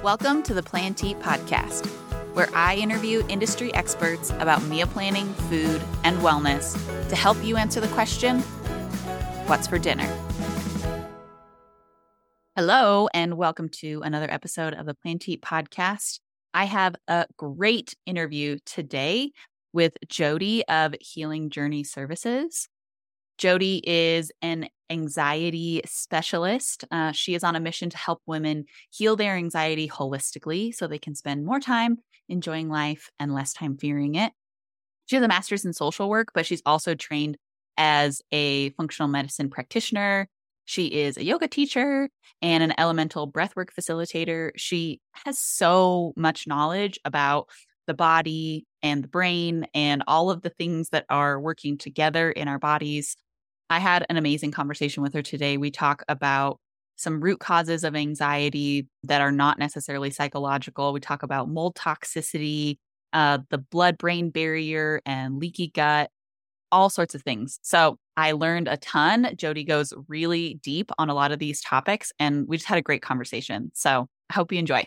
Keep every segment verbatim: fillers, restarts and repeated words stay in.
Welcome to the Plan to Eat podcast, where I interview industry experts about meal planning, food, and wellness to help you answer the question, what's for dinner? Hello, and welcome to another episode of the Plan to Eat podcast. I have a great interview today with Jody of Healing Journey Services. Jody is an anxiety specialist. Uh, she is on a mission to help women heal their anxiety holistically so they can spend more time enjoying life and less time fearing it. She has a master's in social work, but she's also trained as a functional medicine practitioner. She is a yoga teacher and an elemental breathwork facilitator. She has so much knowledge about the body and the brain and all of the things that are working together in our bodies. I had an amazing conversation with her today. We talk about some root causes of anxiety that are not necessarily psychological. We talk about mold toxicity, uh, the blood-brain barrier, and leaky gut, all sorts of things. So I learned a ton. Jody goes really deep on a lot of these topics, and we just had a great conversation. So I hope you enjoy.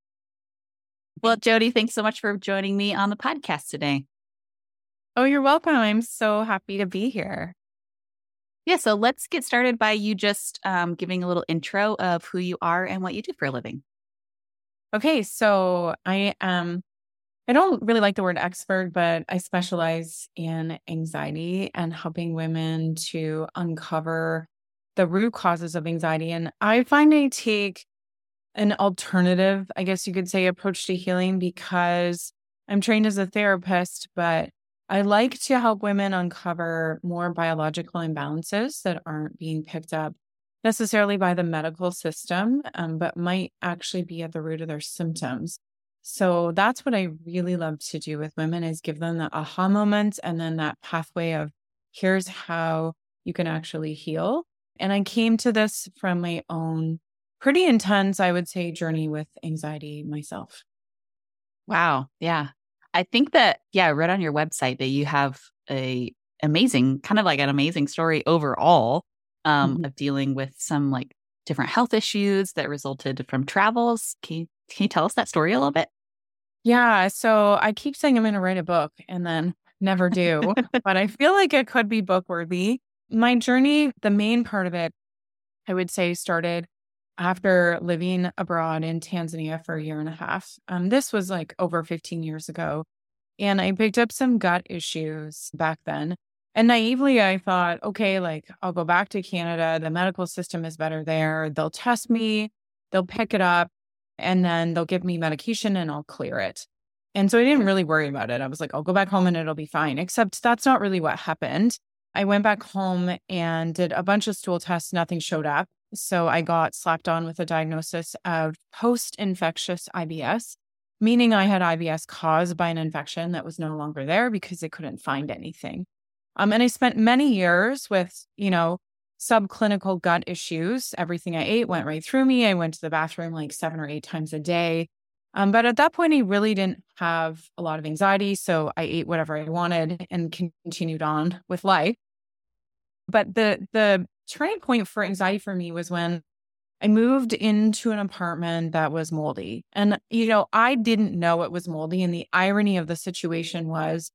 Well, Jody, thanks so much for joining me on the podcast today. Oh, you're welcome. I'm so happy to be here. Yeah, so let's get started by you just um, giving a little intro of who you are and what you do for a living. Okay, so I am, I don't really like the word expert, but I specialize in anxiety and helping women to uncover the root causes of anxiety. And I find I take an alternative, I guess you could say, approach to healing because I'm trained as a therapist, but I like to help women uncover more biological imbalances that aren't being picked up necessarily by the medical system, um, but might actually be at the root of their symptoms. So that's what I really love to do with women is give them the aha moment and then that pathway of here's how you can actually heal. And I came to this from my own pretty intense, I would say, journey with anxiety myself. Wow. Yeah. I think that, yeah, I read on your website that you have a amazing, kind of like an amazing story overall um, mm-hmm. of dealing with some like different health issues that resulted from travels. Can you, can you tell us that story a little bit? Yeah. So I keep saying I'm going to write a book and then never do, but I feel like it could be book worthy. My journey, the main part of it, I would say started after living abroad in Tanzania for a year and a half. Um, this was like over fifteen years ago. And I picked up some gut issues back then. And naively, I thought, okay, like I'll go back to Canada. The medical system is better there. They'll test me, they'll pick it up, and then they'll give me medication and I'll clear it. And so I didn't really worry about it. I was like, I'll go back home and it'll be fine. Except that's not really what happened. I went back home and did a bunch of stool tests. Nothing showed up. So I got slapped on with a diagnosis of post-infectious I B S, meaning I had I B S caused by an infection that was no longer there because they couldn't find anything. Um, and I spent many years with, you know, subclinical gut issues. Everything I ate went right through me. I went to the bathroom like seven or eight times a day. Um, but at that point, I really didn't have a lot of anxiety. So I ate whatever I wanted and continued on with life. But the the turning point for anxiety for me was when I moved into an apartment that was moldy. And, you know, I didn't know it was moldy. And the irony of the situation was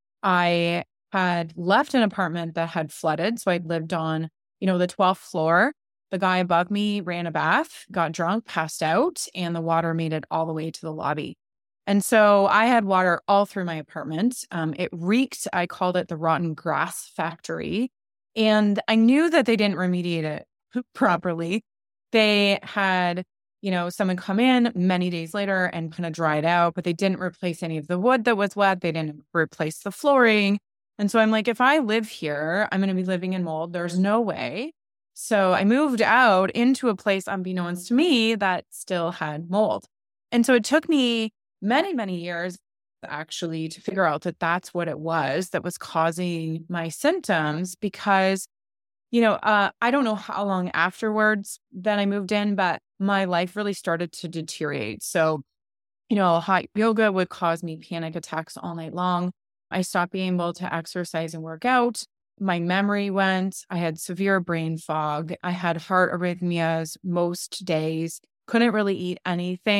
I had left an apartment that had flooded. So I'd lived on, you know, the twelfth floor. The guy above me ran a bath, got drunk, passed out, and the water made it all the way to the lobby. And so I had water all through my apartment. Um, it reeked. I called it the rotten grass factory. And I knew that they didn't remediate it properly. They had, you know, someone come in many days later and kind of dry it out, but they didn't replace any of the wood that was wet. They didn't replace the flooring. And so I'm like, if I live here, I'm going to be living in mold. There's no way. So I moved out into a place unbeknownst to me that still had mold. And so it took me many, many years actually to figure out that that's what it was that was causing my symptoms because, you know, uh, I don't know how long afterwards that I moved in, but my life really started to deteriorate. So, you know, hot yoga would cause me panic attacks all night long. I stopped being able to exercise and work out. My memory went. I had severe brain fog. I had heart arrhythmias most days, couldn't really eat anything.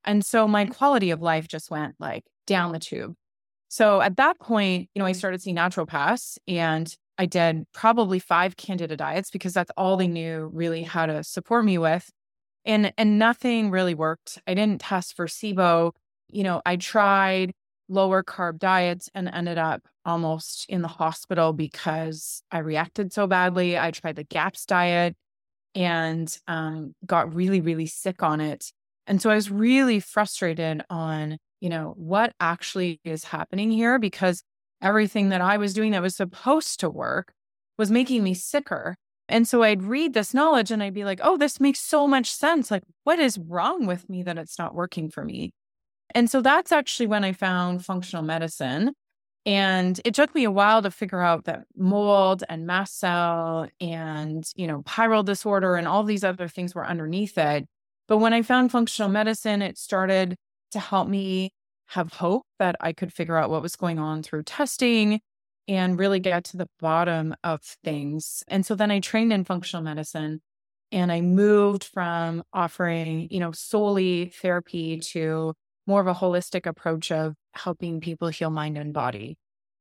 And so my quality of life just went like down the tube. So at that point, you know, I started seeing naturopaths, and I did probably five Candida diets because that's all they knew really how to support me with. And, and nothing really worked. I didn't test for SIBO. You know, I tried lower carb diets and ended up almost in the hospital because I reacted so badly. I tried the GAPS diet and um, got really, really sick on it. And so I was really frustrated on, you know, what actually is happening here, because everything that I was doing that was supposed to work was making me sicker. And so I'd read this knowledge and I'd be like, oh, this makes so much sense. Like, what is wrong with me that it's not working for me? And so that's actually when I found functional medicine. And it took me a while to figure out that mold and mast cell and, you know, pyrrole disorder and all these other things were underneath it. But when I found functional medicine, it started to help me have hope that I could figure out what was going on through testing and really get to the bottom of things. And so then I trained in functional medicine, and I moved from offering, you know, solely therapy to more of a holistic approach of helping people heal mind and body.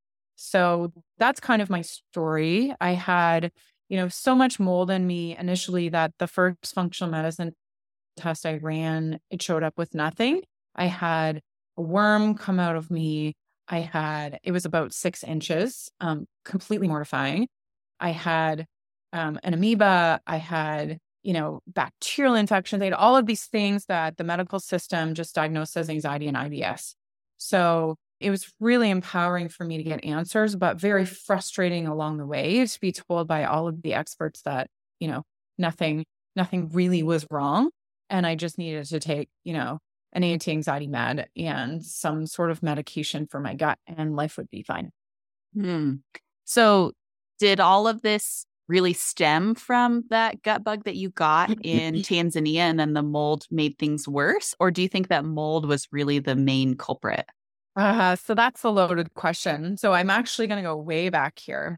So that's kind of my story. I had, you know, so much mold in me initially that the first functional medicine test I ran, it showed up with nothing. I had a worm come out of me. I had, it was about six inches, um, completely mortifying. I had um, an amoeba. I had, you know, bacterial infections. They had all of these things that the medical system just diagnosed as anxiety and I B S. So it was really empowering for me to get answers, but very frustrating along the way to be told by all of the experts that, you know, nothing, nothing really was wrong. And I just needed to take, you know, an anti-anxiety med and some sort of medication for my gut, and life would be fine. Hmm. So did all of this really stem from that gut bug that you got in Tanzania, and then the mold made things worse? Or do you think that mold was really the main culprit? Uh, so that's a loaded question. So I'm actually going to go way back here.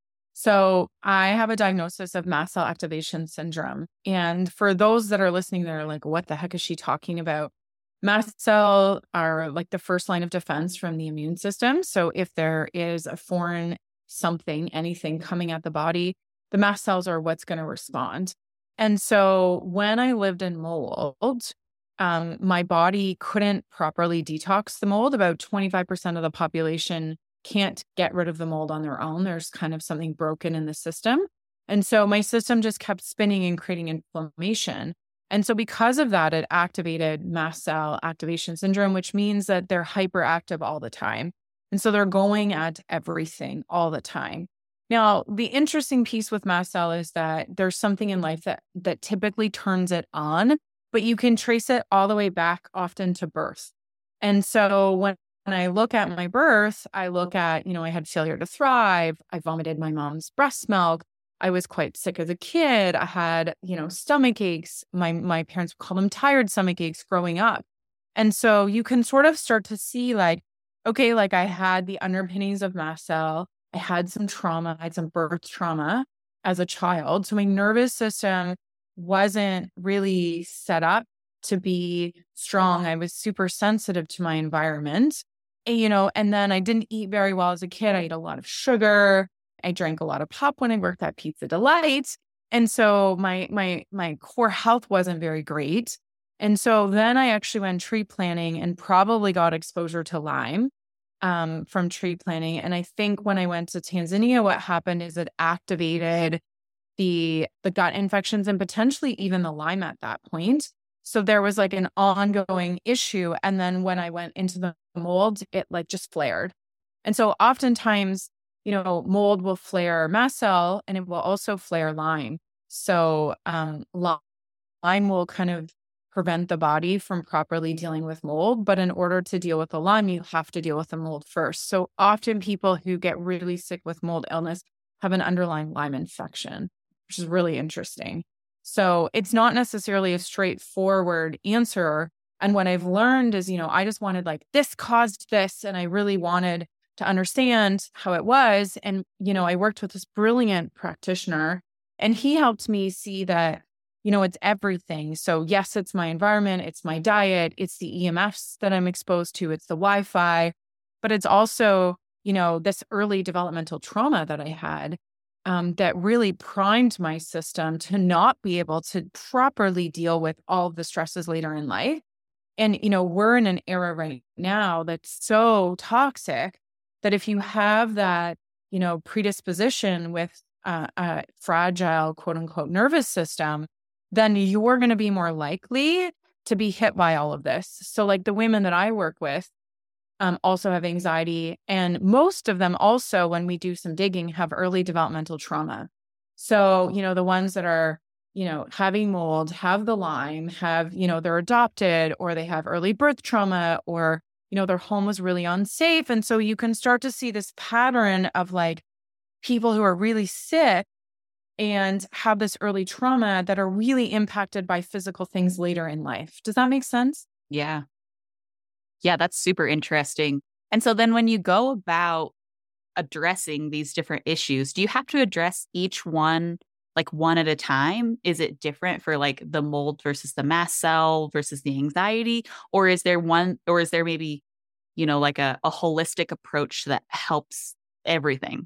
So I have a diagnosis of mast cell activation syndrome. And for those that are listening, they're like, what the heck is she talking about? Mast cells are like the first line of defense from the immune system. So if there is a foreign something, anything coming at the body, the mast cells are what's going to respond. And so when I lived in mold, um, my body couldn't properly detox the mold. About twenty-five percent of the population can't get rid of the mold on their own. There's kind of something broken in the system. And so my system just kept spinning and creating inflammation. And so because of that, it activated mast cell activation syndrome, which means that they're hyperactive all the time. And so they're going at everything all the time. Now, the interesting piece with mast cell is that there's something in life that, that typically turns it on, but you can trace it all the way back often to birth. And so when When I look at my birth, I look at, you know, I had failure to thrive. I vomited my mom's breast milk. I was quite sick as a kid. I had, you know, stomach aches. My my parents would call them tired stomach aches growing up. And so you can sort of start to see like, okay, like I had the underpinnings of mast cell. I had some trauma. I had some birth trauma as a child. So my nervous system wasn't really set up to be strong. I was super sensitive to my environment. You know, and then I didn't eat very well as a kid. I ate a lot of sugar. I drank a lot of pop when I worked at Pizza Delight. And so my my my core health wasn't very great. And so then I actually went tree planting and probably got exposure to Lyme um, from tree planting. And I think when I went to Tanzania, what happened is it activated the the gut infections and potentially even the Lyme at that point. So there was like an ongoing issue. And then when I went into the mold, it like just flared. And so oftentimes, you know, mold will flare mast cell and it will also flare Lyme. So um, Lyme will kind of prevent the body from properly dealing with mold. But in order to deal with the Lyme, you have to deal with the mold first. So often people who get really sick with mold illness have an underlying Lyme infection, which is really interesting. So it's not necessarily a straightforward answer. And what I've learned is, you know, I just wanted like this caused this. And I really wanted to understand how it was. And, you know, I worked with this brilliant practitioner and he helped me see that you know, it's everything. So yes, it's my environment, it's my diet, it's the E M Fs that I'm exposed to, it's the Wi-Fi, but it's also, you know, this early developmental trauma that I had um, that really primed my system to not be able to properly deal with all of the stresses later in life. And, you know, we're in an era right now that's so toxic that if you have that, you know, predisposition with uh, a fragile, quote unquote, nervous system, then you're going to be more likely to be hit by all of this. So like the women that I work with um, also have anxiety. And most of them also, when we do some digging, have early developmental trauma. So, you know, the ones that are, you know, having mold, have the Lyme, have, you know, they're adopted, or they have early birth trauma, or, you know, their home was really unsafe. And so you can start to see this pattern of like people who are really sick and have this early trauma that are really impacted by physical things later in life. Does that make sense? Yeah. Yeah, that's super interesting. And so then when you go about addressing these different issues, do you have to address each one like one at a time? Is it different for like the mold versus the mast cell versus the anxiety? Or is there one, or is there maybe, you know, like a, a holistic approach that helps everything?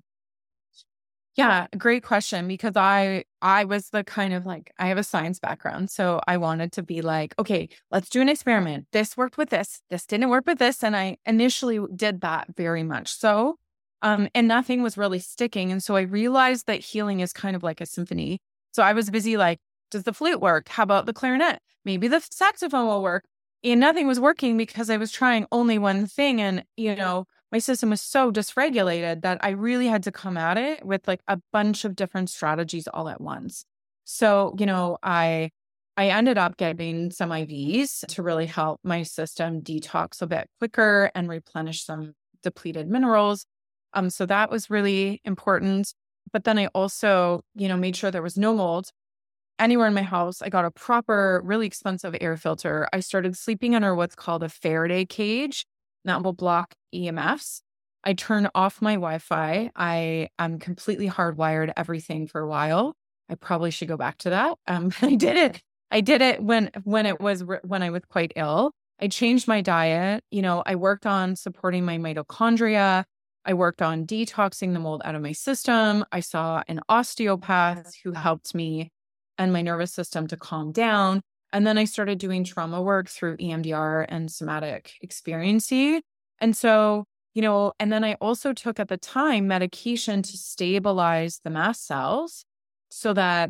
Yeah, great question, because I I was the kind of like, I have a science background. So I wanted to be like, okay, let's do an experiment. This worked with this. This didn't work with this. And I initially did that very much so. Um, and nothing was really sticking. And so I realized that healing is kind of like a symphony. So I was busy like, does the flute work? How about the clarinet? Maybe the saxophone will work. And nothing was working because I was trying only one thing. And, you know, my system was so dysregulated that I really had to come at it with like a bunch of different strategies all at once. So, you know, I I ended up getting some I Vs to really help my system detox a bit quicker and replenish some depleted minerals. Um, so that was really important. But then I also, you know, made sure there was no mold anywhere in my house. I got a proper, really expensive air filter. I started sleeping under what's called a Faraday cage that will block E M Fs. I turned off my Wi-Fi. I am completely hardwired everything for a while. I probably should go back to that. Um, I did it. I did it when when it was when I was quite ill. I changed my diet. You know, I worked on supporting my mitochondria. I worked on detoxing the mold out of my system. I saw an osteopath who helped me and my nervous system to calm down. And then I started doing trauma work through E M D R and somatic experiencing. And so, you know, and then I also took at the time medication to stabilize the mast cells so that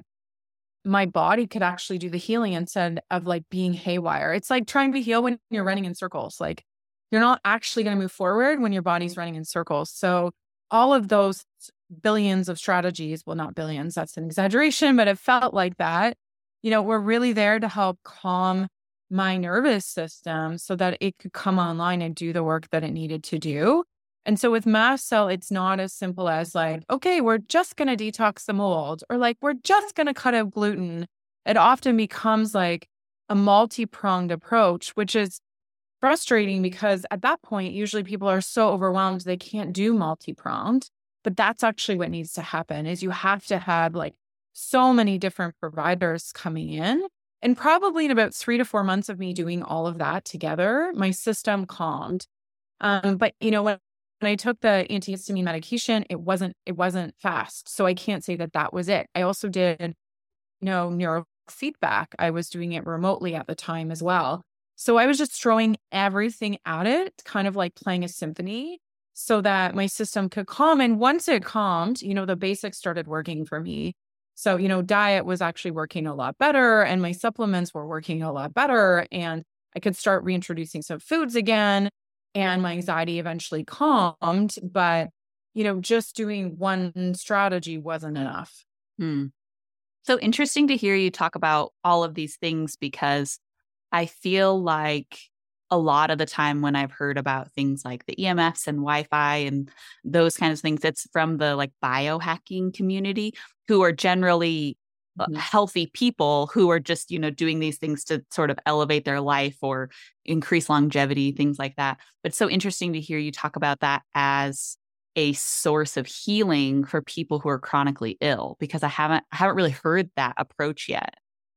my body could actually do the healing instead of like being haywire. It's like trying to heal when you're running in circles. Like you're not actually going to move forward when your body's running in circles. So all of those billions of strategies, well, not billions, that's an exaggeration, but it felt like that, you know, were really there to help calm my nervous system so that it could come online and do the work that it needed to do. And so with mast cell, it's not as simple as like, okay, we're just going to detox the mold, or like, we're just going to cut out gluten. It often becomes like a multi-pronged approach, which is frustrating because at that point, usually people are so overwhelmed, they can't do multi-pronged. But that's actually what needs to happen is you have to have like so many different providers coming in. And probably in about three to four months of me doing all of that together, my system calmed. Um, but you know, when, when I took the antihistamine medication, it wasn't, it wasn't fast. So I can't say that that was it. I also did, you know, neurofeedback. I was doing it remotely at the time as well. So I was just throwing everything at it, kind of like playing a symphony so that my system could calm. And once it calmed, you know, the basics started working for me. So, you know, diet was actually working a lot better and my supplements were working a lot better. And I could start reintroducing some foods again and my anxiety eventually calmed. But, you know, just doing one strategy wasn't enough. Hmm. So interesting to hear you talk about all of these things because I feel like a lot of the time when I've heard about things like the E M Fs and Wi-Fi and those kinds of things, it's from the like biohacking community who are generally mm-hmm. healthy people who are just, you know, doing these things to sort of elevate their life or increase longevity, things like that. But it's so interesting to hear you talk about that as a source of healing for people who are chronically ill, because I haven't I haven't really heard that approach yet.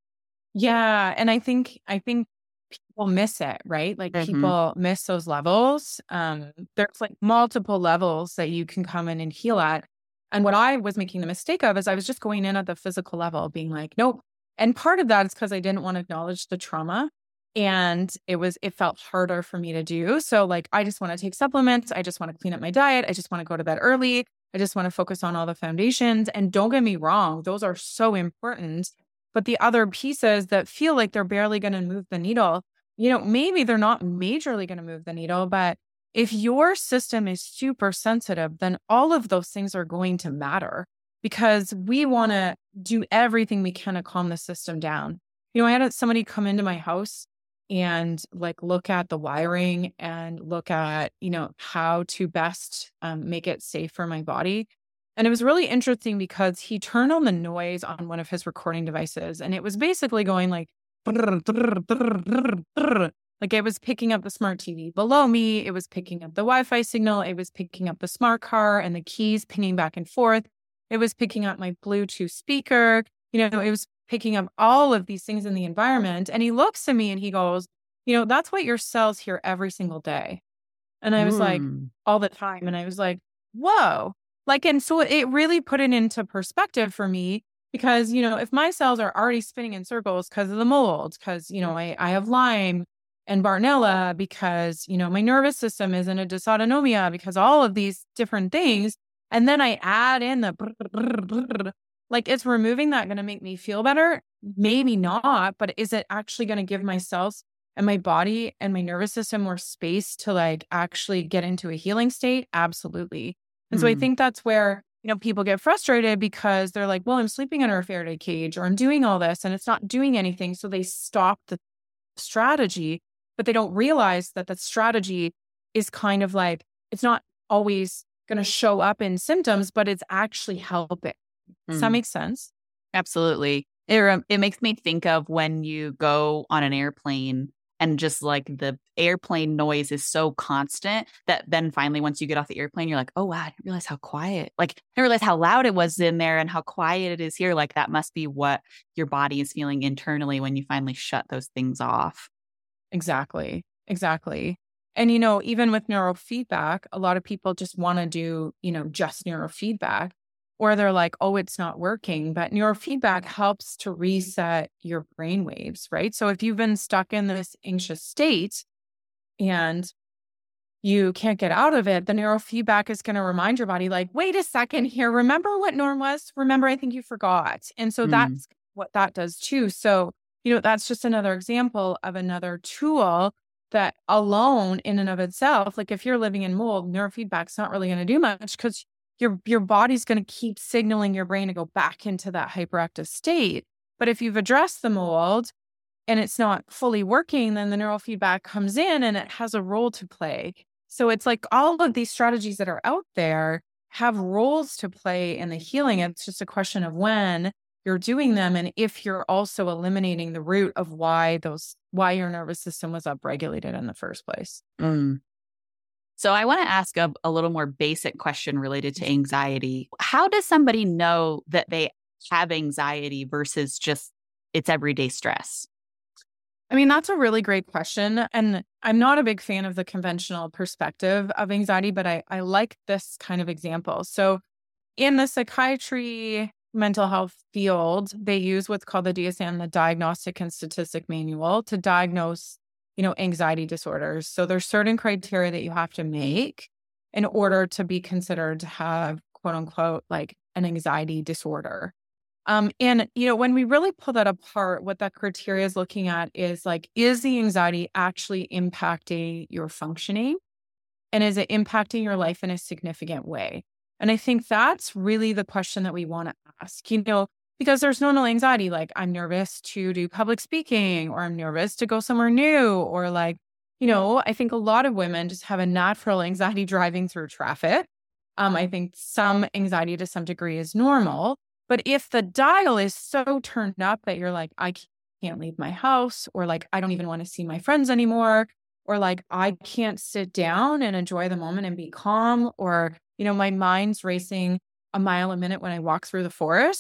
Yeah. And I think, I think people miss it, right? Like Mm-hmm. people miss those levels. Um, there's like multiple levels that you can come in and heal at. And what I was making the mistake of is I was just going in at the physical level, being like, nope. And part of that is because I didn't want to acknowledge the trauma. And it was, it felt harder for me to do. So like, I just want to take supplements. I just want to clean up my diet. I just want to go to bed early. I just want to focus on all the foundations. And don't get me wrong, those are so important. But the other pieces that feel like they're barely going to move the needle, you know, maybe they're not majorly going to move the needle, but if your system is super sensitive, then all of those things are going to matter because we want to do everything we can to calm the system down. You know, I had somebody come into my house and like look at the wiring and look at, you know, how to best um, make it safe for my body. And it was really interesting because he turned on the noise on one of his recording devices and it was basically going like, like it was picking up the smart T V below me. It was picking up the Wi-Fi signal. It was picking up the smart car and the keys pinging back and forth. It was picking up my Bluetooth speaker. You know, it was picking up all of these things in the environment. And he looks at me and he goes, you know, that's what your cells hear every single day. And I was like, Mm. all the time. And I was like, whoa. Like, and so it really put it into perspective for me because, you know, if my cells are already spinning in circles because of the mold, because, you know, I, I have Lyme and Bartonella, because, you know, my nervous system is in a dysautonomia, because all of these different things. And then I add in the, like, is removing that going to make me feel better? Maybe not, but is it actually going to give my cells and my body and my nervous system more space to like actually get into a healing state? Absolutely. And so I Mm. think that's where, you know, people get frustrated because they're like, well, I'm sleeping under a Faraday cage or I'm doing all this and it's not doing anything. So they stop the strategy, but they don't realize that the strategy is kind of like, it's not always going to show up in symptoms, but it's actually helping. Does that Mm. make sense? Absolutely. It, rem- it makes me think of when you go on an airplane and just like the airplane noise is so constant that then finally once you get off the airplane, you're like, oh, wow, I didn't realize how quiet, like I didn't realize how loud it was in there and how quiet it is here. Like that must be what your body is feeling internally when you finally shut those things off. Exactly. Exactly. And, you know, even with neurofeedback, a lot of people just want to do, you know, just neurofeedback, or they're like, oh, it's not working. But neurofeedback helps to reset your brain waves, right? So if you've been stuck in this anxious state and you can't get out of it, the neurofeedback is going to remind your body, like, wait a second here. Remember what norm was? Remember, I think you forgot. And so Mm. that's what that does too. So, you know, that's just another example of another tool that alone in and of itself, like if you're living in mold, neurofeedback's not really going to do much because your your body's going to keep signaling your brain to go back into that hyperactive state. But if you've addressed the mold and it's not fully working, then the neurofeedback comes in and it has a role to play. So it's like all of these strategies that are out there have roles to play in the healing. It's just a question of when you're doing them and if you're also eliminating the root of why those why your nervous system was upregulated in the first place. Mm. So I want to ask a, a little more basic question related to anxiety. How does somebody know that they have anxiety versus just it's everyday stress? I mean, that's a really great question. And I'm not a big fan of the conventional perspective of anxiety, but I, I like this kind of example. So in the psychiatry mental health field, they use what's called the D S M, the Diagnostic and Statistic Manual, to diagnose, you know, anxiety disorders. So there's certain criteria that you have to make in order to be considered to have, quote unquote, like an anxiety disorder. Um, and, you know, when we really pull that apart, what that criteria is looking at is like, is the anxiety actually impacting your functioning? And is it impacting your life in a significant way? And I think that's really the question that we want to ask, you know, because there's normal anxiety, like I'm nervous to do public speaking, or I'm nervous to go somewhere new, or like, you know, I think a lot of women just have a natural anxiety driving through traffic. Um, I think some anxiety to some degree is normal. But if the dial is so turned up that you're like, I can't leave my house, or like, I don't even want to see my friends anymore, or like, I can't sit down and enjoy the moment and be calm, or, you know, my mind's racing a mile a minute when I walk through the forest,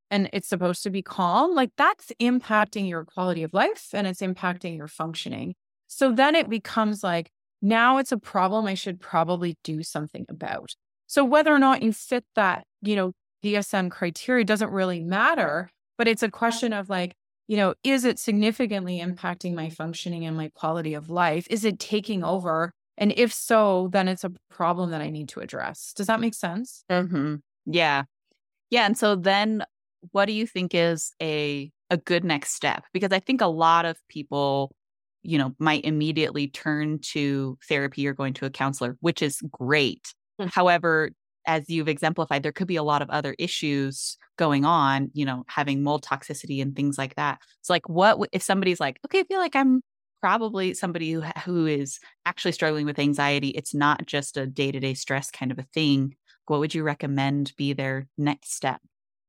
and it's supposed to be calm, like that's impacting your quality of life and it's impacting your functioning. So then it becomes like, now it's a problem I should probably do something about. So whether or not you fit that, you know, D S M criteria doesn't really matter, but it's a question of like, you know, is it significantly impacting my functioning and my quality of life? Is it taking over? And if so, then it's a problem that I need to address. Does that make sense? Mm-hmm. Yeah. Yeah. And so then what do you think is a a good next step? Because I think a lot of people, you know, might immediately turn to therapy or going to a counselor, which is great. Mm. However, as you've exemplified, there could be a lot of other issues going on, you know, having mold toxicity and things like that. It's like, what if somebody's like, okay, I feel like I'm probably somebody who who is actually struggling with anxiety. It's not just a day-to-day stress kind of a thing. What would you recommend be their next step?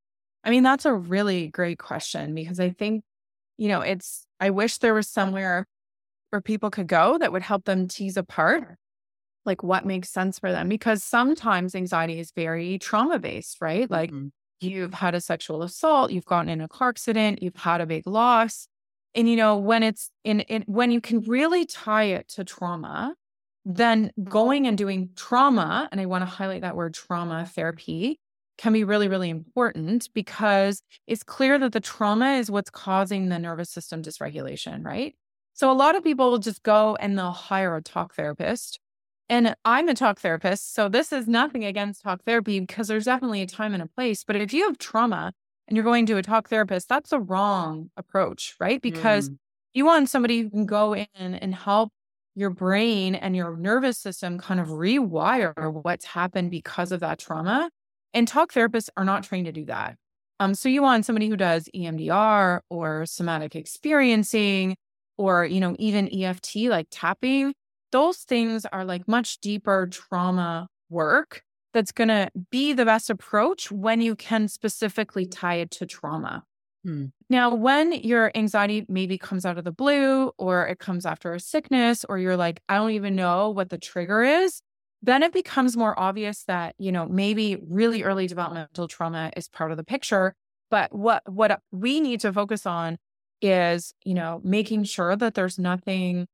I mean, that's a really great question because I think, you know, it's, I wish there was somewhere where people could go that would help them tease apart like what makes sense for them. Because sometimes anxiety is very trauma-based, right? Like mm-hmm. you've had a sexual assault, you've gotten in a car accident, you've had a big loss. And, you know, when it's in, in when you can really tie it to trauma, then going and doing trauma, and I want to highlight that word trauma therapy, can be really, really important because it's clear that the trauma is what's causing the nervous system dysregulation, right? So a lot of people will just go and they'll hire a talk therapist. And I'm a talk therapist, so this is nothing against talk therapy because there's definitely a time and a place. But if you have trauma and you're going to a talk therapist, that's the wrong approach, right? Because mm. you want somebody who can go in and help your brain and your nervous system kind of rewire what's happened because of that trauma. And talk therapists are not trained to do that. Um, so you want somebody who does E M D R or somatic experiencing or, you know, even E F T, like tapping. Those things are like much deeper trauma work that's going to be the best approach when you can specifically tie it to trauma. Hmm. Now, when your anxiety maybe comes out of the blue or it comes after a sickness or you're like, I don't even know what the trigger is, then it becomes more obvious that, you know, maybe really early developmental trauma is part of the picture. But what, what we need to focus on is, you know, making sure that there's nothing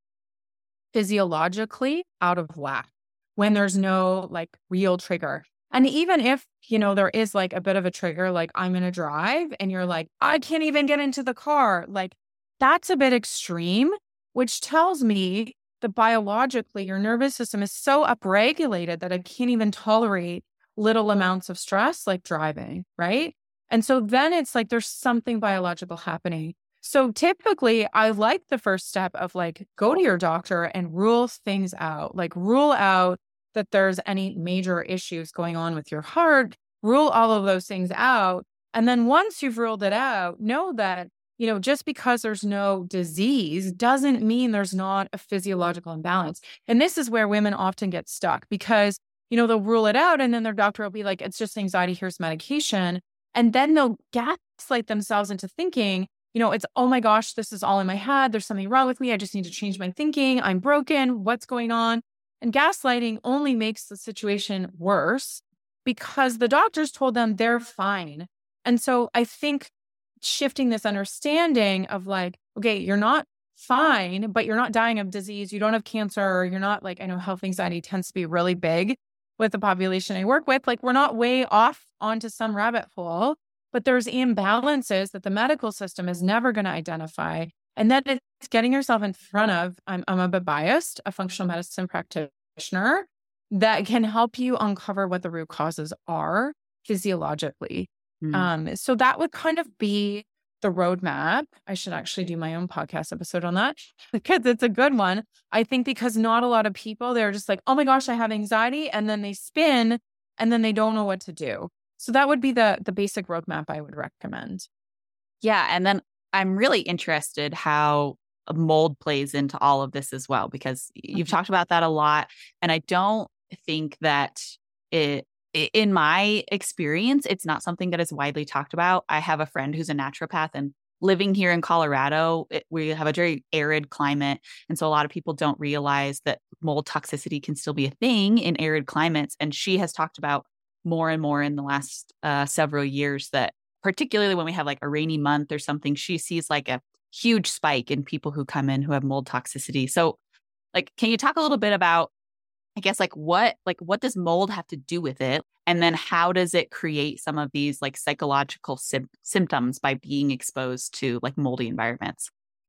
physiologically out of whack when there's no like real trigger. And even if, you know, there is like a bit of a trigger, like I'm going to drive and you're like, I can't even get into the car. Like that's a bit extreme, which tells me that biologically your nervous system is so upregulated that it can't even tolerate little amounts of stress like driving, right? And so then it's like there's something biological happening. So typically I like the first step of like, go to your doctor and rule things out, like rule out that there's any major issues going on with your heart, rule all of those things out. And then once you've ruled it out, know that, you know, just because there's no disease doesn't mean there's not a physiological imbalance. And this is where women often get stuck because, you know, they'll rule it out and then their doctor will be like, it's just anxiety, here's medication. And then they'll gaslight themselves into thinking, you know, it's, oh my gosh, this is all in my head. There's something wrong with me. I just need to change my thinking. I'm broken. What's going on? And gaslighting only makes the situation worse because the doctors told them they're fine. And so I think shifting this understanding of like, okay, you're not fine, but you're not dying of disease. You don't have cancer. You're not like, I know health anxiety tends to be really big with the population I work with. Like we're not way off onto some rabbit hole. But there's imbalances that the medical system is never going to identify. And then it's getting yourself in front of, I'm, I'm a bit biased, a functional medicine practitioner that can help you uncover what the root causes are physiologically. Mm. Um, so that would kind of be the roadmap. I should actually do my own podcast episode on that because it's a good one. I think because not a lot of people, they're just like, oh my gosh, I have anxiety. And then they spin and then they don't know what to do. So that would be the the basic roadmap I would recommend. Yeah. And then I'm really interested how mold plays into all of this as well, because you've talked about that a lot. And I don't think that it, in my experience, it's not something that is widely talked about. I have a friend who's a naturopath and living here in Colorado, it, we have a very arid climate. And so a lot of people don't realize that mold toxicity can still be a thing in arid climates. And she has talked about more and more in the last uh, several years that particularly when we have like a rainy month or something, she sees like a huge spike in people who come in who have mold toxicity. So like, can you talk a little bit about, I guess, like what, like what does mold have to do with it? And then how does it create some of these like psychological sim- symptoms by being exposed to like moldy environments?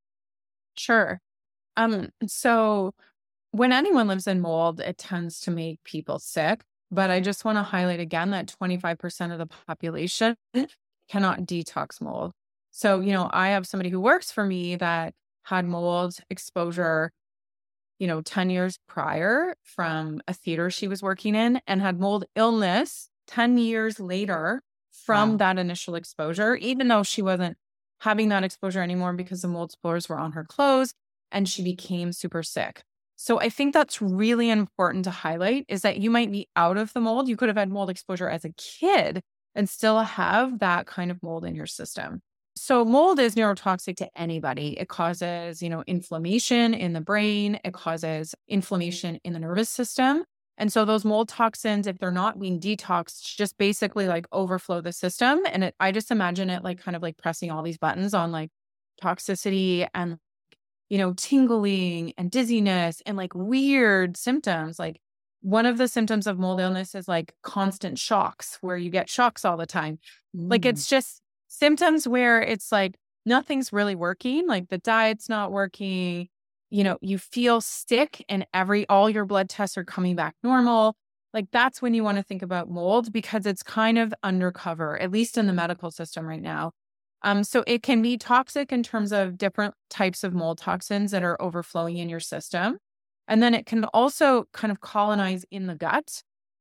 Sure. Um, so when anyone lives in mold, it tends to make people sick. But I just want to highlight again that twenty-five percent of the population cannot detox mold. So, you know, I have somebody who works for me that had mold exposure, you know, ten years prior from a theater she was working in, and had mold illness ten years later from Wow. that initial exposure, even though she wasn't having that exposure anymore because the mold spores were on her clothes and she became super sick. So I think that's really important to highlight, is that you might be out of the mold. You could have had mold exposure as a kid and still have that kind of mold in your system. So mold is neurotoxic to anybody. It causes, you know, inflammation in the brain. It causes inflammation in the nervous system. And so those mold toxins, if they're not being detoxed, just basically like overflow the system. And it, I just imagine it like kind of like pressing all these buttons on like toxicity and, you know, tingling and dizziness and like weird symptoms. Like one of the symptoms of mold illness is like constant shocks, where you get shocks all the time. Mm. Like it's just symptoms where it's like nothing's really working, like the diet's not working, you know, you feel sick and every, all your blood tests are coming back normal. Like that's when you want to think about mold, because it's kind of undercover, at least in the medical system right now. Um, so it can be toxic in terms of different types of mold toxins that are overflowing in your system. And then it can also kind of colonize in the gut.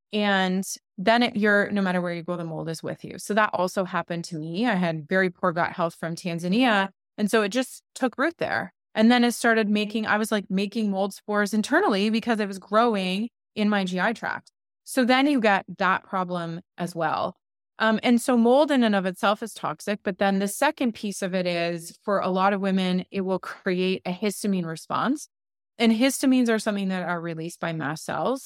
And then it, you're, no matter where you go, the mold is with you. So that also happened to me. I had very poor gut health from Tanzania. And so it just took root there. And then it started making, I was like making mold spores internally because it was growing in my G I tract. So then you get that problem as well. Um, and so mold in and of itself is toxic. But then the second piece of it is, for a lot of women, it will create a histamine response. And histamines are something that are released by mast cells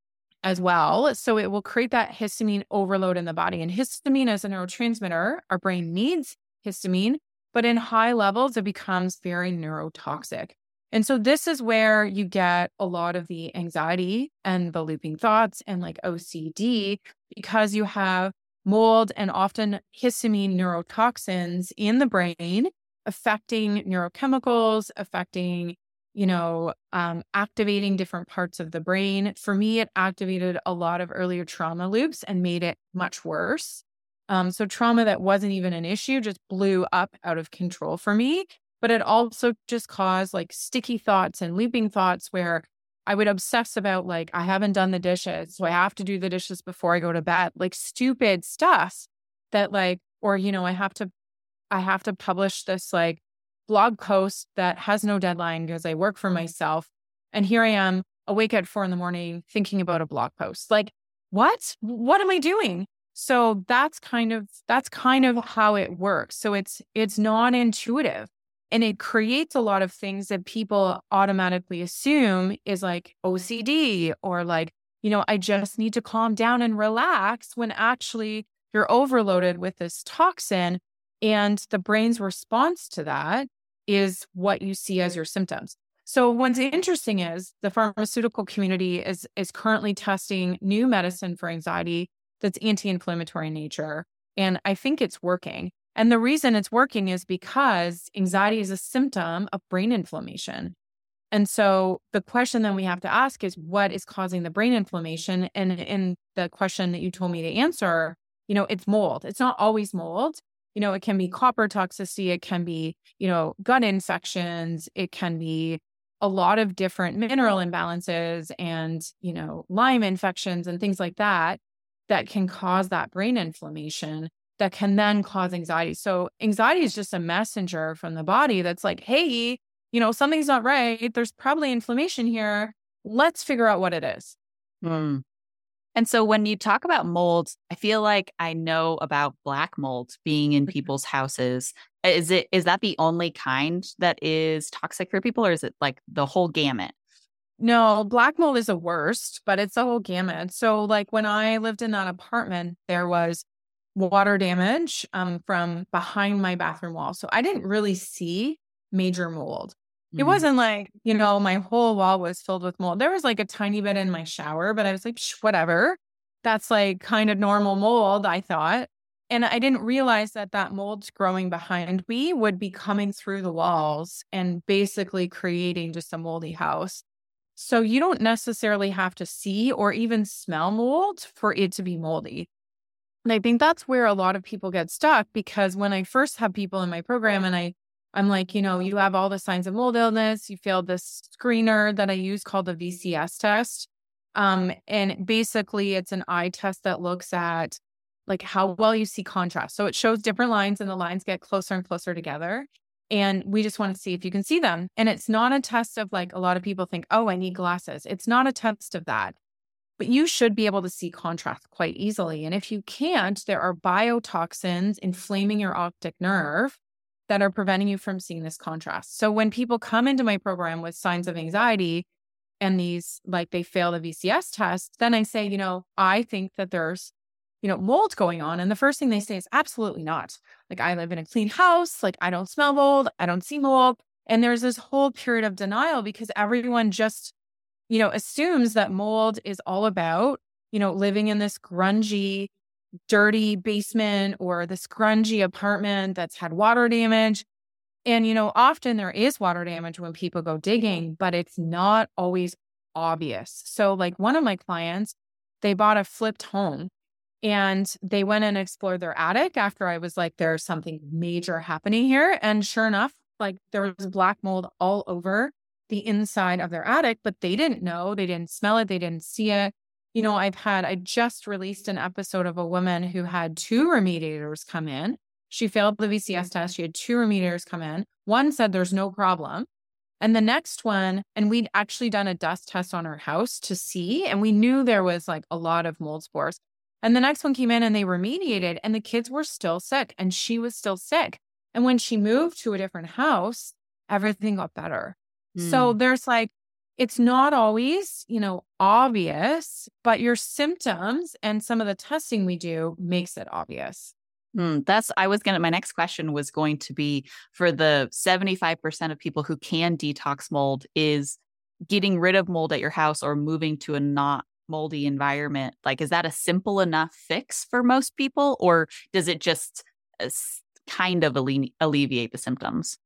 as well. So it will create that histamine overload in the body. And histamine is a neurotransmitter. Our brain needs histamine, but in high levels, it becomes very neurotoxic. And so this is where you get a lot of the anxiety and the looping thoughts and like O C D, because you have mold and often histamine neurotoxins in the brain affecting neurochemicals, affecting you know, um, activating different parts of the brain. For me, it activated a lot of earlier trauma loops and made it much worse. Um, so trauma that wasn't even an issue just blew up out of control for me. But it also just caused like sticky thoughts and looping thoughts where I would obsess about like, I haven't done the dishes, so I have to do the dishes before I go to bed. Like stupid stuff that like, or, you know, I have to, I have to publish this like blog post that has no deadline because I work for myself. And here I am awake at four in the morning thinking about a blog post. Like, what? What am I doing? So that's kind of, that's kind of how it works. So it's, it's non-intuitive, and it creates a lot of things that people automatically assume is like O C D, or like, you know, I just need to calm down and relax, when actually you're overloaded with this toxin. And the brain's response to that is what you see as your symptoms. So what's interesting is the pharmaceutical community is, is currently testing new medicine for anxiety that's anti-inflammatory in nature. And I think it's working. And the reason it's working is because anxiety is a symptom of brain inflammation. And so the question then we have to ask is, what is causing the brain inflammation? And in the question that you told me to answer, you know, it's mold. It's not always mold. You know, it can be copper toxicity. It can be, you know, gut infections. It can be a lot of different mineral imbalances and, you know, Lyme infections and things like that, that can cause that brain inflammation that can then cause anxiety. So anxiety is just a messenger from the body that's like, hey, you know, something's not right. There's probably inflammation here. Let's figure out what it is. Mm. And so when you talk about molds, I feel like I know about black mold being in people's houses. Is it, is that the only kind that is toxic for people, or is it like the whole gamut? No, black mold is the worst, but it's the whole gamut. So like when I lived in that apartment, there was water damage um, from behind my bathroom wall. So I didn't really see major mold. It Mm. wasn't like, you know, my whole wall was filled with mold. There was like a tiny bit in my shower, but I was like, Psh, whatever. That's like kind of normal mold, I thought. And I didn't realize that that mold growing behind me would be coming through the walls and basically creating just a moldy house. So you don't necessarily have to see or even smell mold for it to be moldy. And I think that's where a lot of people get stuck, because when I first have people in my program and I, I'm like, you know, you have all the signs of mold illness, you failed this screener that I use called the V C S test. Um, and basically it's an eye test that looks at like how well you see contrast. So it shows different lines and the lines get closer and closer together. And we just want to see if you can see them. And it's not a test of like a lot of people think, oh, I need glasses. It's not a test of that. But you should be able to see contrast quite easily. And if you can't, there are biotoxins inflaming your optic nerve that are preventing you from seeing this contrast. So when people come into my program with signs of anxiety and these, like they fail the V C S test, then I say, you know, I think that there's, you know, mold going on. And the first thing they say is absolutely not. Like, I live in a clean house. Like, I don't smell mold. I don't see mold. And there's this whole period of denial because everyone just, you know, assumes that mold is all about, you know, living in this grungy, dirty basement or this grungy apartment that's had water damage. And, you know, often there is water damage when people go digging, but it's not always obvious. So like one of my clients, they bought a flipped home and they went and explored their attic after I was like, there's something major happening here. And sure enough, like there was black mold all over the inside of their attic, but they didn't know, they didn't smell it, they didn't see it. You know, I've had, I just released an episode of a woman who had two remediators come in. She failed the V C S test. She had two remediators come in. One said there's no problem. And the next one, and we'd actually done a dust test on her house to see, and we knew there was like a lot of mold spores. And the next one came in and they remediated and the kids were still sick and she was still sick. And when she moved to a different house, everything got better. Mm. So there's like, it's not always, you know, obvious, but your symptoms and some of the testing we do makes it obvious. Mm, that's, I was going to, my next question was going to be for the seventy-five percent of people who can detox mold, is getting rid of mold at your house or moving to a not moldy environment. Like, is that a simple enough fix for most people, or does it just uh, kind of alle- alleviate the symptoms?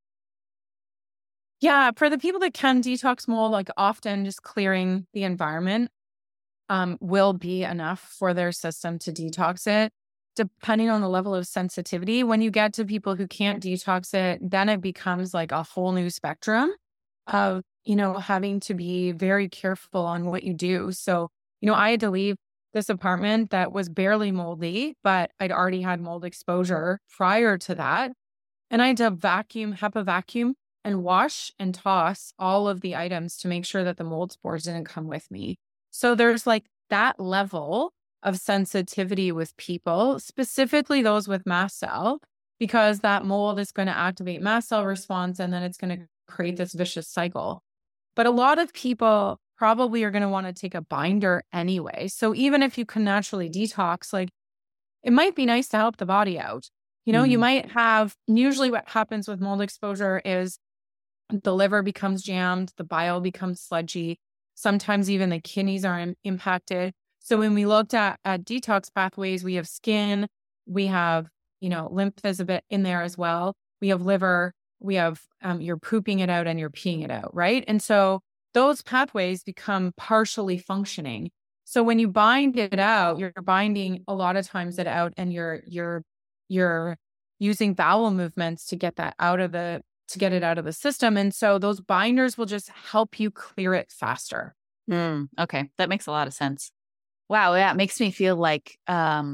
Yeah, for the people that can detox mold, like often just clearing the environment um, will be enough for their system to detox it. Depending on the level of sensitivity, when you get to people who can't detox it, then it becomes like a whole new spectrum of, you know, having to be very careful on what you do. So, you know, I had to leave this apartment that was barely moldy, but I'd already had mold exposure prior to that. And I had to vacuum, HEPA vacuum, and wash and toss all of the items to make sure that the mold spores didn't come with me. So there's like that level of sensitivity with people, specifically those with mast cell, because that mold is going to activate mast cell response and then it's going to create this vicious cycle. But a lot of people probably are going to want to take a binder anyway. So even if you can naturally detox, like it might be nice to help the body out. You know, mm. you might have, usually what happens with mold exposure is the liver becomes jammed, the bile becomes sludgy. Sometimes even the kidneys are im- impacted. So when we looked at, at detox pathways, we have skin, we have, you know, lymph is a bit in there as well. We have liver, we have, um, you're pooping it out and you're peeing it out, right? And so those pathways become partially functioning. So when you bind it out, you're binding a lot of times it out and you're, you're, you're using bowel movements to get that out of the, to get it out of the system. And so those binders will just help you clear it faster. Mm, okay. That makes a lot of sense. Wow. Yeah. It makes me feel like, um,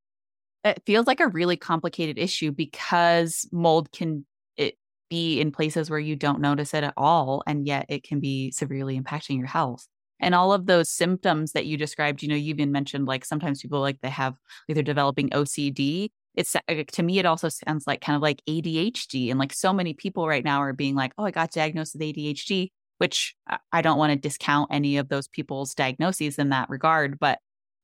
it feels like a really complicated issue because mold can it be in places where you don't notice it at all. And yet it can be severely impacting your health. And all of those symptoms that you described, you know, you even mentioned like sometimes people like they have, like they're developing O C D. It's to me, it also sounds like kind of like A D H D. And like so many people right now are being like, oh, I got diagnosed with A D H D, which I don't want to discount any of those people's diagnoses in that regard. But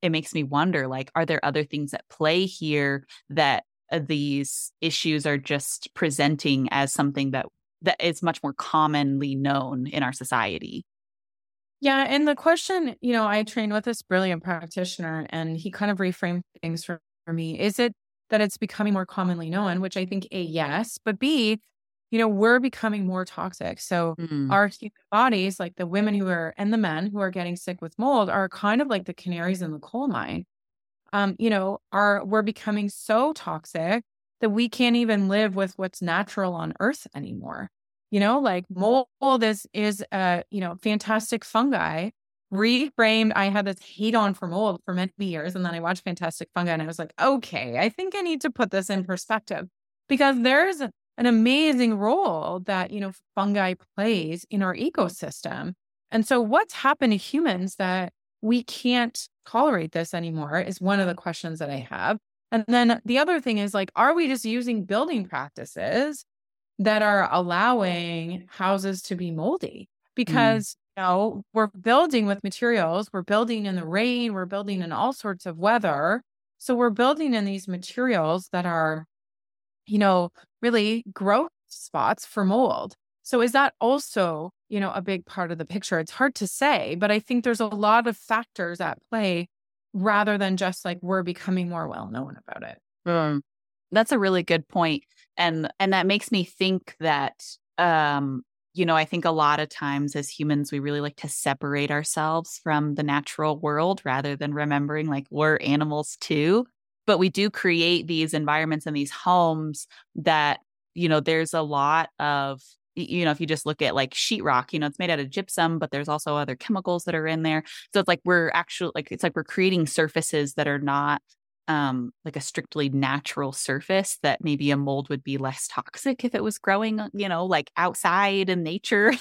it makes me wonder, like, are there other things at play here that uh, these issues are just presenting as something that that is much more commonly known in our society? Yeah. And the question, you know, I trained with this brilliant practitioner and he kind of reframed things for, for me. Is it that it's becoming more commonly known, which I think A, yes, but B, you know, we're becoming more toxic. So Mm, our human bodies, like the women who are and the men who are getting sick with mold, are kind of like the canaries in the coal mine. Um, you know, are we're becoming so toxic that we can't even live with what's natural on earth anymore. You know, like mold is is a, you know, fantastic fungi. Reframed, I had this hate on for mold for many years. And then I watched Fantastic Fungi and I was like, okay, I think I need to put this in perspective because there's a- an amazing role that, you know, fungi plays in our ecosystem. And so what's happened to humans that we can't tolerate this anymore is one of the questions that I have. And then the other thing is like, are we just using building practices that are allowing houses to be moldy? mm, Because, you know, we're building with materials, we're building in the rain, we're building in all sorts of weather. So we're building in these materials that are, you know, really growth spots for mold. So is that also, you know, a big part of the picture? It's hard to say, but I think there's a lot of factors at play rather than just like we're becoming more well known about it. mm. That's a really good point. And and that makes me think that um, you know, I think a lot of times as humans we really like to separate ourselves from the natural world rather than remembering like we're animals too. But we do create these environments and these homes that, you know, there's a lot of y- you know, if you just look at like sheetrock, you know, it's made out of gypsum, but there's also other chemicals that are in there. So it's like we're actually like it's like we're creating surfaces that are not um like a strictly natural surface that maybe a mold would be less toxic if it was growing, uh, you know, like outside in nature.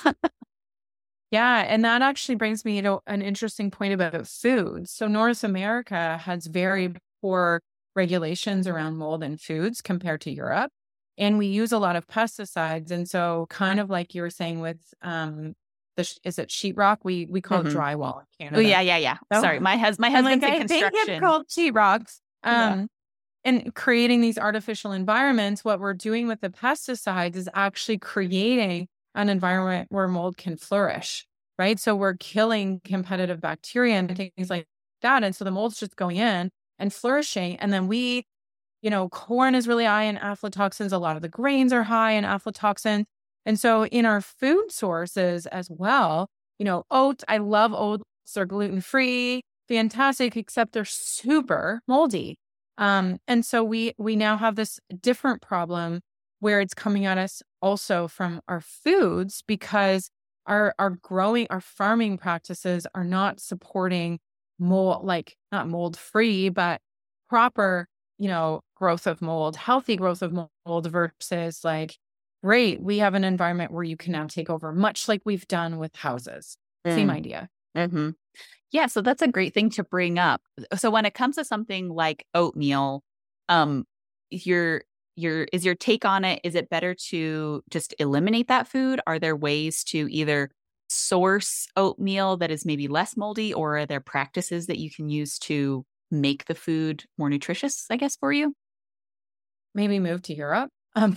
Yeah. And that actually brings me to an interesting point about food. So North America has very poor regulations around mold in foods compared to Europe. And we use a lot of pesticides. And so kind of like you were saying with um the sh- is it sheetrock? We we call it Hmm. drywall in Oh Canada. yeah, yeah, yeah. So Sorry, my hus my I'm like, husband's in I think it's construction. called sheetrocks. Yeah. Um and creating these artificial environments, what we're doing with the pesticides is actually creating an environment where mold can flourish, right? So we're killing competitive bacteria and things like that. And so the mold's just going in and flourishing. And then we, you know, corn is really high in aflatoxins. A lot of the grains are high in aflatoxins. And so in our food sources as well, you know, oats, I love oats. They're gluten free, fantastic, except they're super moldy. Um, and so we we now have this different problem where it's coming at us also from our foods because our our growing our farming practices are not supporting mold like not mold free, but proper, you know, growth of mold, healthy growth of mold versus like, great, we have an environment where you can now take over, much like we've done with houses. Same Mm, idea. hmm. Yeah, so that's a great thing to bring up. So when it comes to something like oatmeal, um, your your is your take on it, is it better to just eliminate that food? Are there ways to either source oatmeal that is maybe less moldy, or are there practices that you can use to make the food more nutritious, I guess, for you? Maybe move to Europe. Um,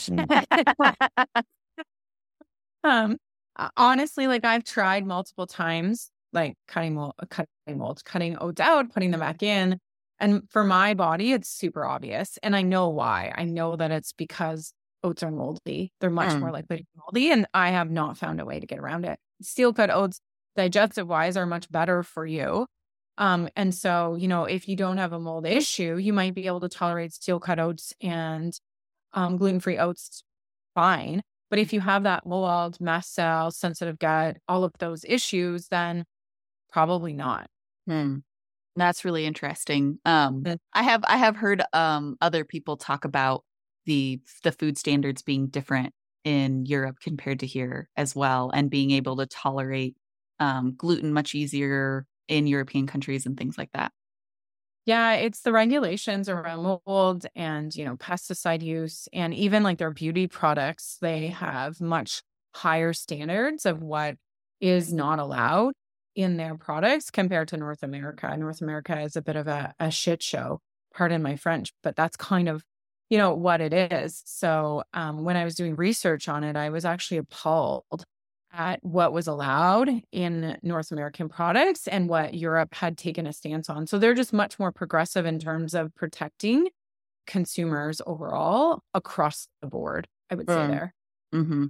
um, uh, honestly, like I've tried multiple times, like cutting mold, uh, cutting molds, cutting oats out, putting them back in. And for my body, it's super obvious. And I know why. I know that it's because oats are moldy. They're much more Mm, likely to be moldy. And I have not found a way to get around it. Steel cut oats, digestive wise, are much better for you. Um, and so, you know, if you don't have a mold issue, you might be able to tolerate steel cut oats and um, gluten-free oats, fine. But if you have that mold, mast cell, sensitive gut, all of those issues, then probably not. mm. That's really interesting. Um, Mm. I have I have heard um other people talk about the the food standards being different in Europe compared to here as well, and being able to tolerate um gluten much easier in European countries and things like that. Yeah, it's the regulations around mold and, you know, pesticide use and even like their beauty products, they have much higher standards of what is not allowed. in their products compared to North America. North America is a bit of a, a shit show, pardon my French, but that's kind of, you know, what it is. So um, when I was doing research on it, I was actually appalled at what was allowed in North American products and what Europe had taken a stance on. So they're just much more progressive in terms of protecting consumers overall across the board, I would say Mm. there. Mm-hmm.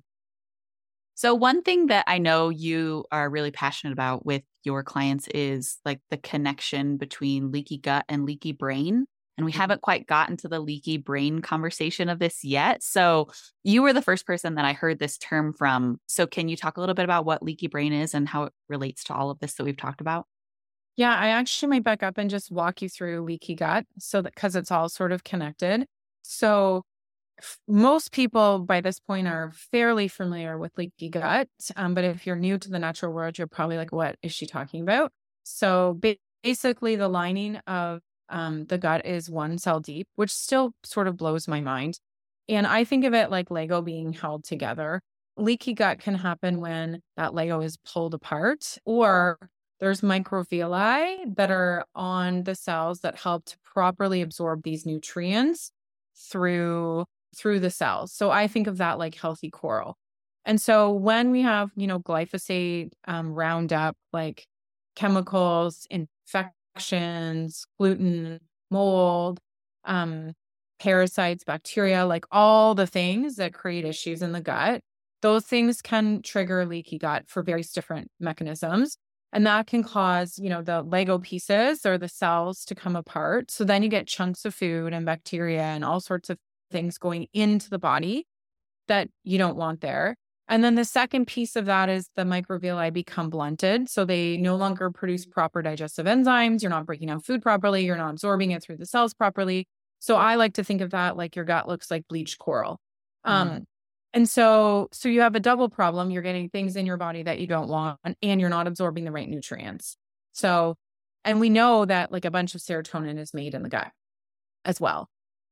So one thing that I know you are really passionate about with your clients is like the connection between leaky gut and leaky brain. And we Mhm. haven't quite gotten to the leaky brain conversation of this yet. So you were the first person that I heard this term from. So can you talk a little bit about what leaky brain is and how it relates to all of this that we've talked about? Yeah, I actually might back up and just walk you through leaky gut so that because it's all sort of connected. So f- most people by this point are fairly familiar with leaky gut. Um, but if you're new to the natural world, you're probably like, what is she talking about? So ba- basically, the lining of um, the gut is one cell deep, which still sort of blows my mind. And I think of it like Lego being held together. Leaky gut can happen when that Lego is pulled apart, or there's microvilli that are on the cells that help to properly absorb these nutrients through through the cells. So I think of that like healthy coral. And so when we have, you know, glyphosate, um, Roundup, like chemicals, infections, gluten, mold, um, parasites, bacteria, like all the things that create issues in the gut, those things can trigger leaky gut for various different mechanisms. And that can cause, you know, the Lego pieces or the cells to come apart. So then you get chunks of food and bacteria and all sorts of things going into the body that you don't want there. And then the second piece of that is the microvilli become blunted. So they no longer produce proper digestive enzymes. You're not breaking down food properly. You're not absorbing it through the cells properly. So I like to think of that like your gut looks like bleached coral. Um, Mm. and so, so you have a double problem. You're getting things in your body that you don't want, and you're not absorbing the right nutrients. So, and we know that like a bunch of serotonin is made in the gut as well.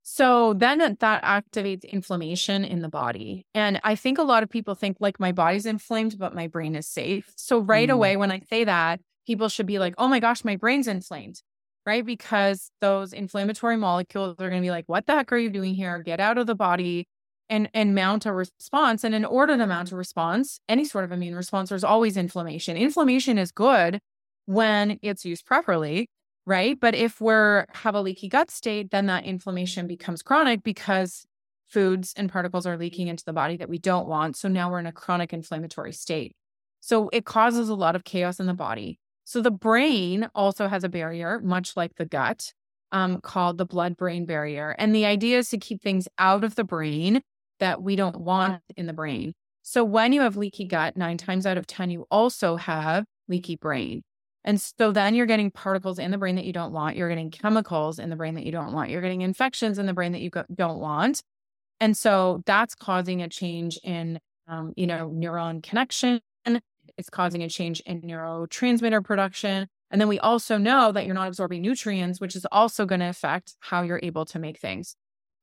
So then that activates inflammation in the body. And I think a lot of people think like my body's inflamed, but my brain is safe. So right Mm. away, when I say that, people should be like, oh my gosh, my brain's inflamed, right? Because those inflammatory molecules are going to be like, what the heck are you doing here? Get out of the body and, and mount a response. And in order to mount a response, any sort of immune response, there's always inflammation. Inflammation is good when it's used properly. Right. But if we're have a leaky gut state, then that inflammation becomes chronic because foods and particles are leaking into the body that we don't want. So now we're in a chronic inflammatory state. So it causes a lot of chaos in the body. So the brain also has a barrier, much like the gut, um, called the blood-brain barrier. And the idea is to keep things out of the brain that we don't want in the brain. So when you have leaky gut, nine times out of ten, you also have leaky brain. And so then you're getting particles in the brain that you don't want. You're getting chemicals in the brain that you don't want. You're getting infections in the brain that you go- don't want. And so that's causing a change in, um, you know, neuron connection. It's causing a change in neurotransmitter production. And then we also know that you're not absorbing nutrients, which is also going to affect how you're able to make things.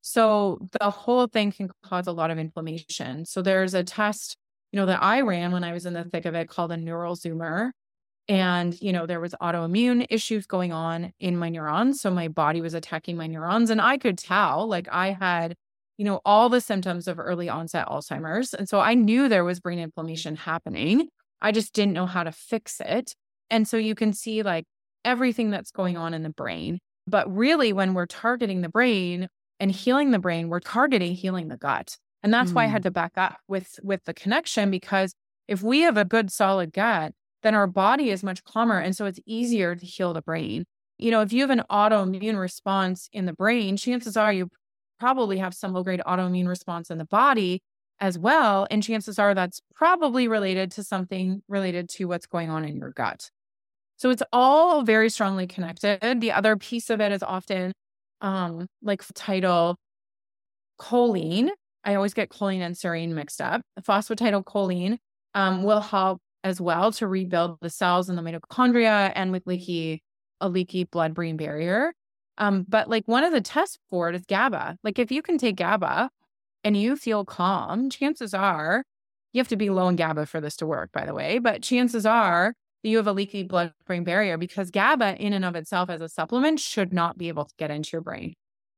So the whole thing can cause a lot of inflammation. So there's a test, you know, that I ran when I was in the thick of it called a neural zoomer. And, you know, there was autoimmune issues going on in my neurons. So my body was attacking my neurons. And I could tell, like, I had, you know, all the symptoms of early onset Alzheimer's. And so I knew there was brain inflammation happening. I just didn't know how to fix it. And so you can see, like, everything that's going on in the brain. But really, when we're targeting the brain and healing the brain, we're targeting healing the gut. And that's why I had to back up with, with the connection, because if we have a good, solid gut, then our body is much calmer. And so it's easier to heal the brain. You know, if you have an autoimmune response in the brain, chances are you probably have some low grade autoimmune response in the body as well. And chances are that's probably related to something related to what's going on in your gut. So it's all very strongly connected. The other piece of it is often um, like title choline. I always get choline and serine mixed up. Phosphatidylcholine um, will help as well to rebuild the cells in the mitochondria and with leaky, a leaky blood-brain barrier. Um, but like one of the tests for it is GABA. Like if you can take GABA and you feel calm, chances are, you have to be low in GABA for this to work, by the way, but chances are that you have a leaky blood-brain barrier, because GABA in and of itself as a supplement should not be able to get into your brain.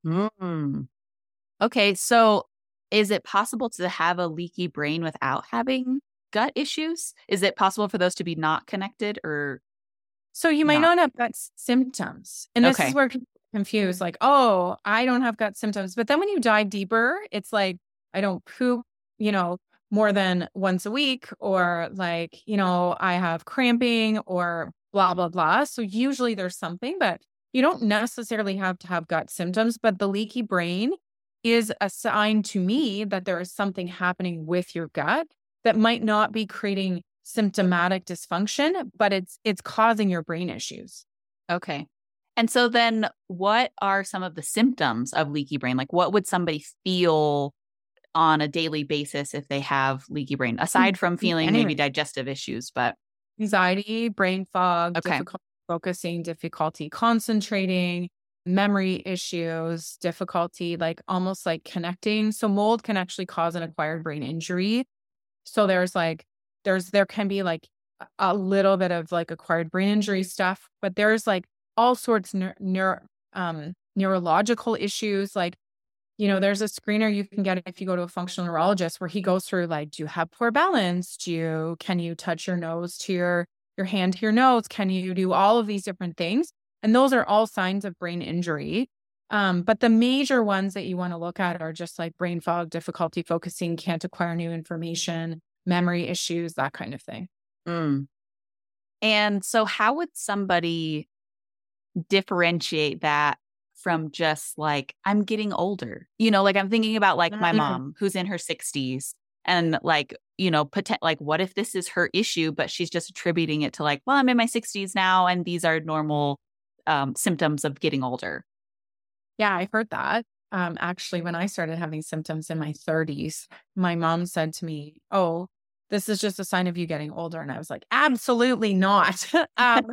Mm. Okay, so is it possible to have a leaky brain without having gut issues? Is it possible for those to be not connected or So you might not? not have gut symptoms. And this Okay. is where people are confused, like, oh, I don't have gut symptoms. But then when you dive deeper, it's like, I don't poop, you know, more than once a week, or like, you know, I have cramping or blah, blah, blah. So usually there's something, but you don't necessarily have to have gut symptoms. But the leaky brain is a sign to me that there is something happening with your gut that might not be creating symptomatic dysfunction, but it's it's causing your brain issues. Okay. And so then what are some of the symptoms of leaky brain? Like what would somebody feel on a daily basis if they have leaky brain, aside from feeling Anyway. maybe digestive issues, but Anxiety, brain fog, Okay. difficulty focusing, difficulty concentrating, memory issues, difficulty like almost like connecting. So mold can actually cause an acquired brain injury. So there's like, there's, there can be like a- a little bit of like acquired brain injury stuff, but there's like all sorts of neuro, um, neurological issues. Like, you know, there's a screener you can get if you go to a functional neurologist where he goes through like, do you have poor balance? Do you, can you touch your nose to your, your hand to your nose? Can you do all of these different things? And those are all signs of brain injury. Um, but the major ones that you want to look at are just like brain fog, difficulty focusing, can't acquire new information, memory issues, that kind of thing. Mm. And so how would somebody differentiate that from just like, I'm getting older? You know, like I'm thinking about like my Mhm. mom who's in her sixties and like, you know, poten- like what if this is her issue, but she's just attributing it to like, well, I'm in my sixties now and these are normal um, symptoms of getting older. Yeah, I heard that. Um, actually, when I started having symptoms in my thirties, my mom said to me, oh, this is just a sign of you getting older. And I was like, absolutely not. um,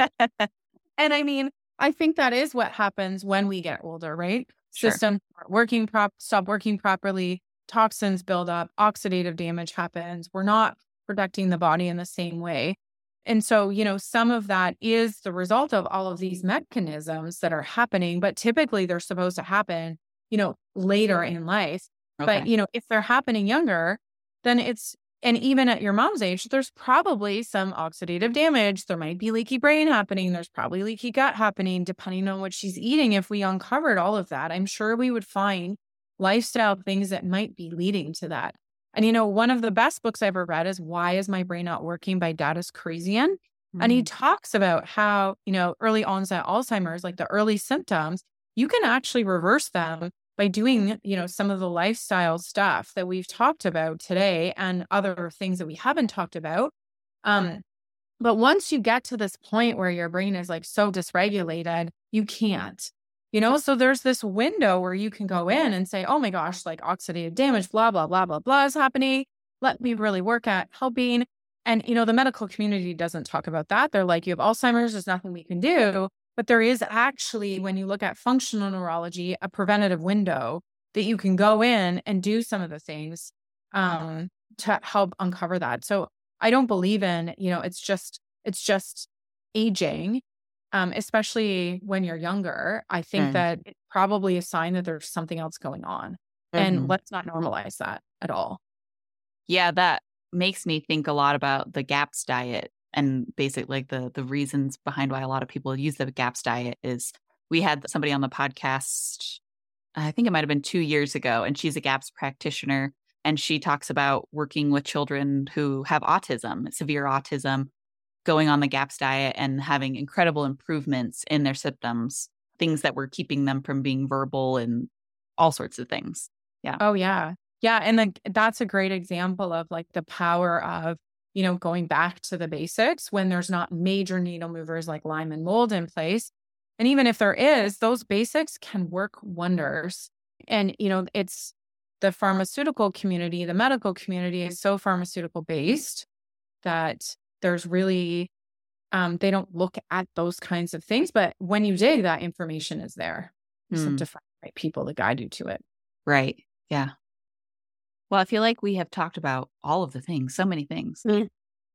and I mean, I think that is what happens when we get older, right? Sure. Systems aren't working prop, stop working properly, toxins build up, oxidative damage happens. We're not protecting the body in the same way. And so, you know, some of that is the result of all of these mechanisms that are happening, but typically they're supposed to happen, you know, later in life. Okay. But, you know, if they're happening younger, then it's, and even at your mom's age, there's probably some oxidative damage. There might be leaky brain happening. There's probably leaky gut happening, depending on what she's eating. If we uncovered all of that, I'm sure we would find lifestyle things that might be leading to that. And, you know, one of the best books I ever read is Why Is My Brain Not Working by Dadis Kharrazian. Mm-hmm. And he talks about how, you know, early onset Alzheimer's, like the early symptoms, you can actually reverse them by doing, you know, some of the lifestyle stuff that we've talked about today and other things that we haven't talked about. Um, but once you get to this point where your brain is like so dysregulated, you can't. You know, so there's this window where you can go in and say, oh my gosh, like oxidative damage, blah, blah, blah, blah, blah is happening. Let me really work at helping. And, you know, the medical community doesn't talk about that. They're like, you have Alzheimer's, there's nothing we can do. But there is actually, when you look at functional neurology, a preventative window that you can go in and do some of the things um, to help uncover that. So I don't believe in, you know, it's just, it's just aging. Um, especially when you're younger, I think mm. that it's probably a sign that there's something else going on. Mm-hmm. And let's not normalize that at all. Yeah, that makes me think a lot about the GAPS diet and basically like the the reasons behind why a lot of people use the GAPS diet is we had somebody on the podcast, I think it might have been two years ago, and she's a GAPS practitioner. And she talks about working with children who have autism, severe autism, going on the GAPS diet and having incredible improvements in their symptoms, things that were keeping them from being verbal and all sorts of things. Yeah. Oh, yeah. Yeah. And the, that's a great example of like the power of, you know, going back to the basics when there's not major needle movers like Lyme and mold in place. And even if there is, those basics can work wonders. And, you know, it's the pharmaceutical community, the medical community is so pharmaceutical based that there's really, um, they don't look at those kinds of things. But when you dig, that information is there. You just mm. have to find the right people to guide you to it. Right. Yeah. Well, I feel like we have talked about all of the things, so many things. Mm.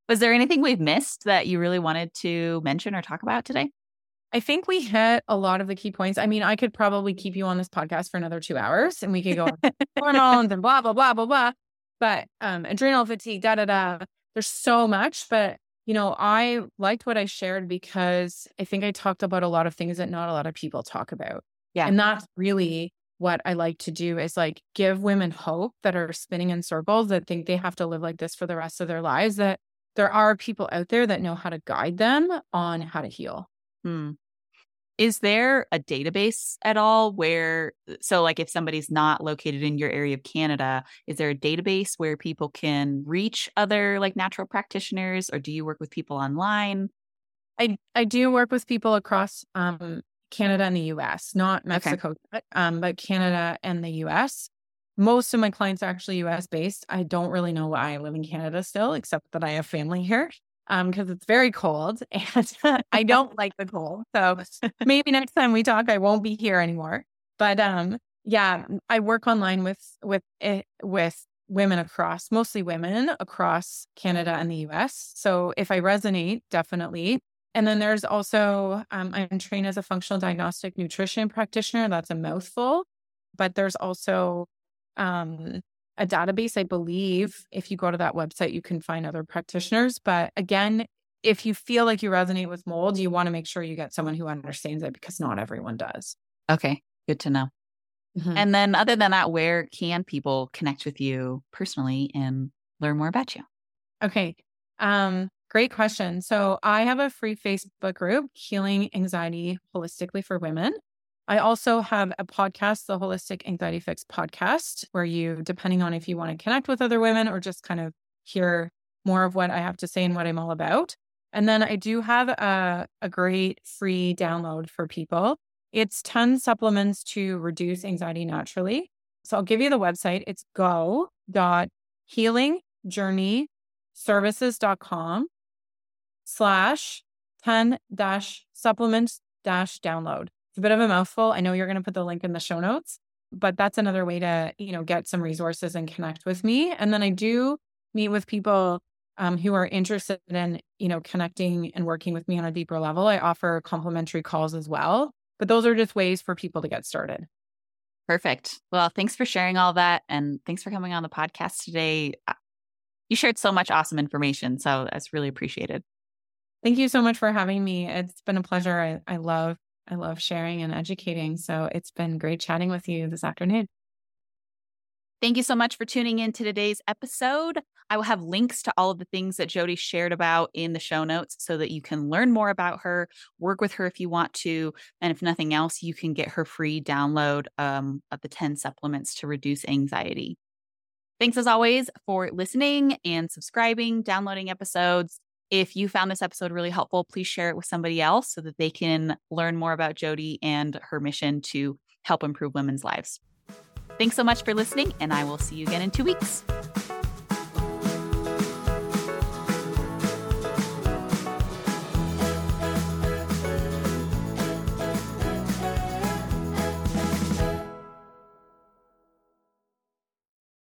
Was there anything we've missed that you really wanted to mention or talk about today? I think we hit a lot of the key points. I mean, I could probably keep you on this podcast for another two hours and we could go on hormones and blah, blah, blah, blah, blah. But um, adrenal fatigue, da, da, da. There's so much. But, you know, I liked what I shared because I think I talked about a lot of things that not a lot of people talk about. Yeah. And that's really what I like to do is like give women hope that are spinning in circles that think they have to live like this for the rest of their lives, that there are people out there that know how to guide them on how to heal. Hmm. Is there a database at all where, so like if somebody's not located in your area of Canada, is there a database where people can reach other like natural practitioners, or do you work with people online? I, I do work with people across um, Canada and the U S, not Mexico, okay. but, um, but Canada and the U S. Most of my clients are actually U S based. I don't really know why I live in Canada still, except that I have family here. Um, because it's very cold and I don't like the cold. So maybe next time we talk, I won't be here anymore. But um, yeah, I work online with with with women across, mostly women across Canada and the U S. So if I resonate, definitely. And then there's also, um, I'm trained as a functional diagnostic nutrition practitioner. That's a mouthful. But there's also um a database, I believe. If you go to that website, you can find other practitioners. But again, if you feel like you resonate with mold, you want to make sure you get someone who understands it because not everyone does. Okay, good to know. Mm-hmm. And then other than that, where can people connect with you personally and learn more about you? Okay, um, great question. So I have a free Facebook group, Healing Anxiety Holistically for Women. I also have a podcast, the Holistic Anxiety Fix podcast, where you, depending on if you want to connect with other women or just kind of hear more of what I have to say and what I'm all about. And then I do have a, a great free download for people. It's ten supplements to reduce anxiety naturally. So I'll give you the website. It's go dot healing journey services dot com slash ten dash supplements dash download. It's a bit of a mouthful. I know you're going to put the link in the show notes, but that's another way to, you know, get some resources and connect with me. And then I do meet with people um, who are interested in, you know, connecting and working with me on a deeper level. I offer complimentary calls as well, but those are just ways for people to get started. Perfect. Well, thanks for sharing all that. And thanks for coming on the podcast today. You shared so much awesome information. So that's really appreciated. Thank you so much for having me. It's been a pleasure. I, I love I love sharing and educating. So it's been great chatting with you this afternoon. Thank you so much for tuning in to today's episode. I will have links to all of the things that Jody shared about in the show notes so that you can learn more about her, work with her if you want to. And if nothing else, you can get her free download um, of the ten supplements to reduce anxiety. Thanks as always for listening and subscribing, downloading episodes. If you found this episode really helpful, please share it with somebody else so that they can learn more about Jody and her mission to help improve women's lives. Thanks so much for listening, and I will see you again in two weeks.